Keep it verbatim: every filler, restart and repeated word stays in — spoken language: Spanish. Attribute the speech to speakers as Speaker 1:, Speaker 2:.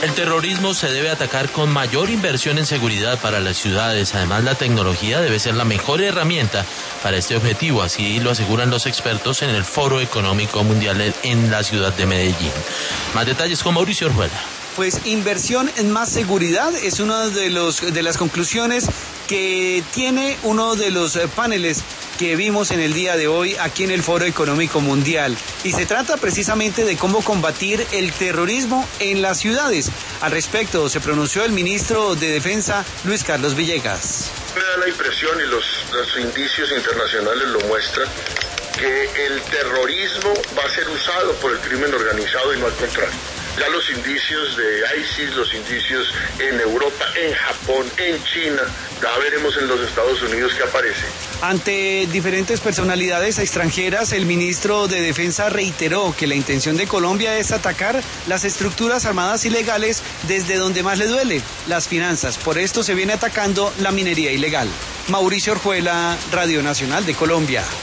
Speaker 1: El terrorismo se debe atacar con mayor inversión en seguridad para las ciudades. Además, la tecnología debe ser la mejor herramienta para este objetivo. Así lo aseguran los expertos en el Foro Económico Mundial en la ciudad de Medellín. Más detalles con Mauricio Orjuela.
Speaker 2: Pues inversión en más seguridad es una de los de las conclusiones que tiene uno de los paneles que vimos en el día de hoy aquí en el Foro Económico Mundial. Y se trata precisamente de cómo combatir el terrorismo en las ciudades. Al respecto se pronunció el ministro de Defensa, Luis Carlos Villegas.
Speaker 3: Me da la impresión, y los, los indicios internacionales lo muestran, que el terrorismo va a ser usado por el crimen organizado y no al contrario. Ya los indicios de ISIS, los indicios en Europa, en Japón, en China, ya veremos en los Estados Unidos qué aparece.
Speaker 2: Ante diferentes personalidades extranjeras, el ministro de Defensa reiteró que la intención de Colombia es atacar las estructuras armadas ilegales desde donde más le duele, las finanzas. Por esto se viene atacando la minería ilegal. Mauricio Orjuela, Radio Nacional de Colombia.